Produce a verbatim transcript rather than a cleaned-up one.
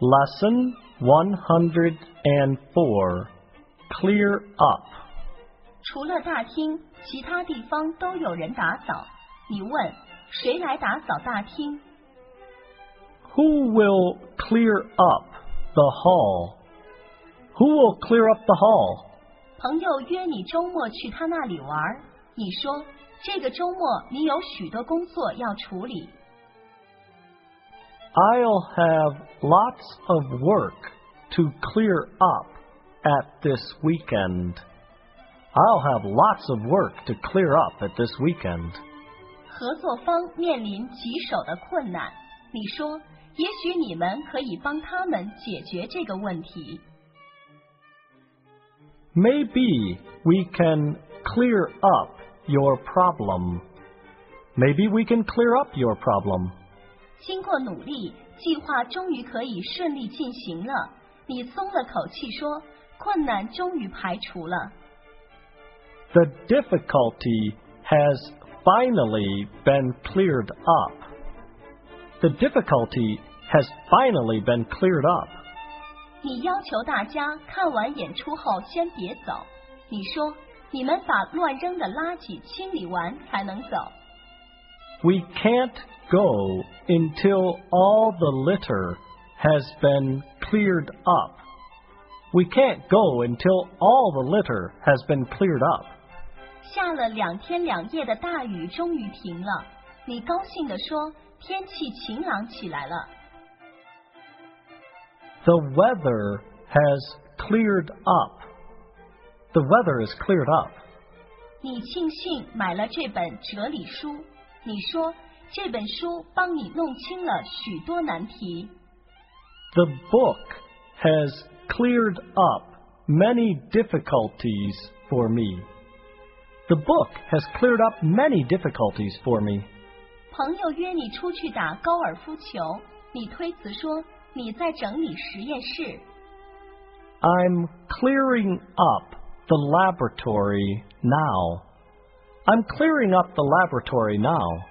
Lesson one hundred four. Clear up. 除了大厅，其他地方都有人打扫。你问，谁来打扫大厅？ Who will clear up the hall? Who will clear up the hall? 朋友约你周末去他那里玩，你说这个周末你有许多工作要处理。 I'll have lots of work to clear up at this weekend. I'll have lots of work to clear up at this weekend. 合作方面临棘手的困难，你说也许你们可以帮他们解决这个问题。 Maybe we can clear up your problem. Maybe we can clear up your problem. 经过努力，计划终于可以顺利进行了。你松了口气说，困难终于排除了。 The difficulty has finally been cleared up. The difficulty has finally been cleared up. 你要求大家看完演出后先别走。你说，你们把乱扔的垃圾清理完才能走。 We can't go until all the litter has been cleared up. We can't go until all the litter has been cleared up. 下了两天两夜的大雨终于停了。你高兴地说，天气晴朗起来了。 The weather has cleared up. The weather is cleared up. 你庆幸买了这本哲理书。你说，这本书帮你弄清了许多难题。 The book has cleared up many difficulties for me. The book has cleared up many difficulties for me. 朋友约你出去打高尔夫球，你推辞说你在整理实验室。 I'm clearing up the laboratory now. I'm clearing up the laboratory now.